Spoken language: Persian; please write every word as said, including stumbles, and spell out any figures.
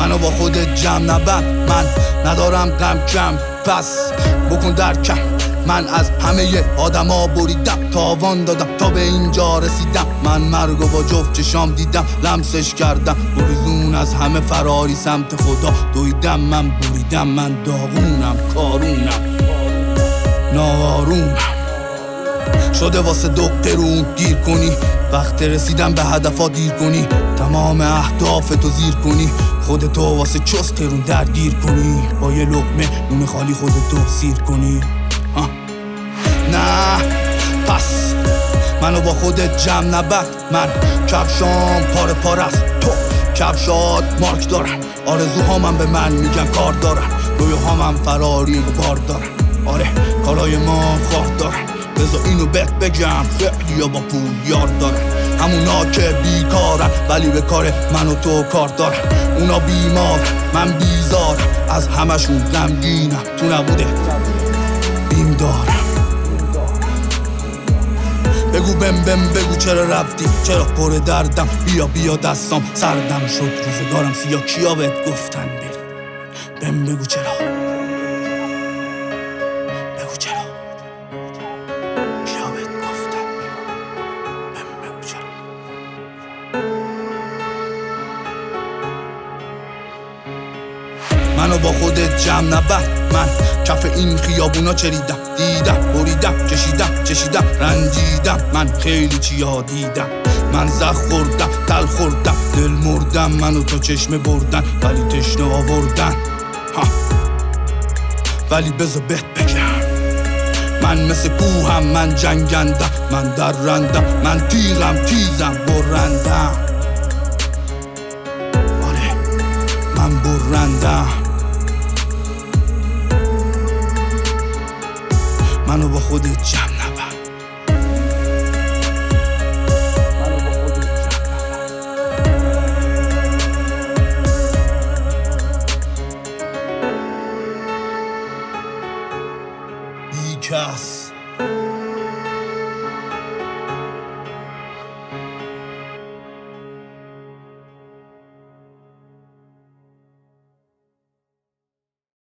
منو با خودت جمع نبند، من ندارم غم کم، پس بکن درکم. من از همه آدما بریدم، تاوان دادم تا به اینجا رسیدم. من مرگو با جفت چشام دیدم، لمسش کردم گریزون از همه فراری سمت خدا دویدم. من بریدم، من داغونم، کارونم، ناآرومم شده واسه دو قرون گیر کنی. وقت رسیدم به هدفا دیر کنی، تمام اهداف تو زیر کنی، خودتو واسه چست قرون درگیر کنی، با یه لقمه نون خالی خودتو سیر کنی. آه. نه پس منو با خودت جمع نبند، من کفشام پاره پاره است، تو کفشات مارک دارن، آرزوها من به من میگن کار دارن، رویاها من فراری بار دارن، آره کالای ما خار دارن. بذار اینو بهت بگم، خیلیا با پول یار دارن، همونا که بیکارن ولی به کار من و تو کار دارن. اونا بیمار، من بیزار، از همشون غمگینم، تو نبوده بیم دارم. بگو بم بم بگو چرا رفتی، چرا پر دردم، بیا بیا دستام سردم شد، روزگارم سیاه، کیا بهت گفتن بری؟ بم بگو چرا، بگو چرا، کیا بهت گفتن بم بگو چرا. منو با خودت جمع نبند، من کف این خیابونا چریدم، دیدم بریدم، کشیدم چشیدم، رنجیدم، من خیلی چیا دیدم. من زخ خوردم، تل خوردم، دل مردم، منو تا چشمه بردن ولی تشنه آوردن. ها. ولی بذار بهت بگم، من مثل کوهم، من جنگندم، من درندم، من تیغم، تیزم، برندم، آره من برندم. منو با خودت جمع نبند، منو با خودت جمع نبند. بیکس